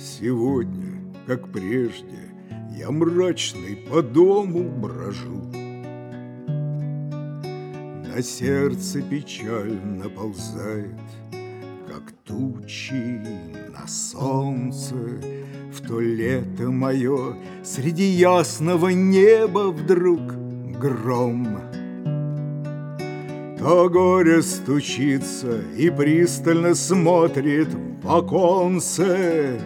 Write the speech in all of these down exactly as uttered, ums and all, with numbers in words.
Сегодня, как прежде, я мрачный по дому брожу. На сердце печаль наползает, как тучи на солнце. В то лето мое среди ясного неба вдруг гром. То горе стучится и пристально смотрит в оконце.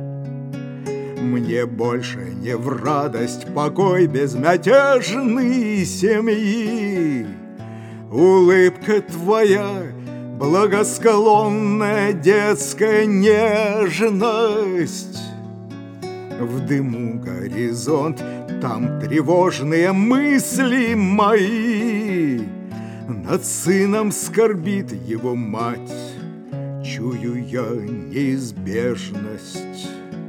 Мне больше не в радость покой безмятежной семьи. Улыбка твоя, благосклонная детская нежность. В дыму горизонт, там тревожные мысли мои. Над сыном скорбит его мать, чую я неизбежность.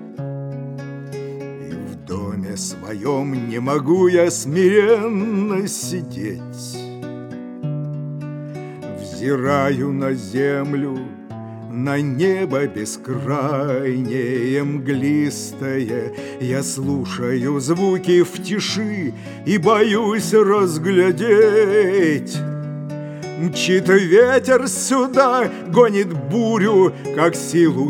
И в доме своем не могу я смиренно сидеть. Взираю на землю, на небо бескрайнее, мглистое. Я слушаю звуки в тиши и боюсь разглядеть. Мчит ветер сюда, гонит бурю, как силу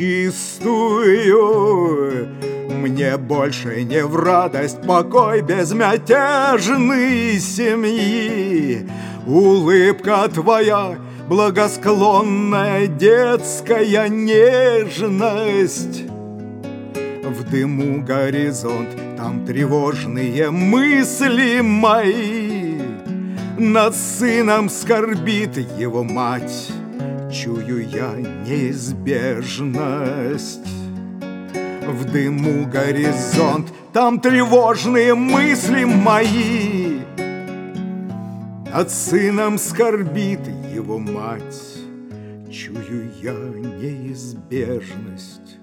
нечистую. Мне больше не в радость покой безмятежной семьи. Улыбка твоя, благосклонная детская нежность. В дыму горизонт, там тревожные мысли мои. Над сыном скорбит его мать, чую я неизбежность. В дыму горизонт, там тревожные мысли мои. Над сыном скорбит его мать, чую я неизбежность.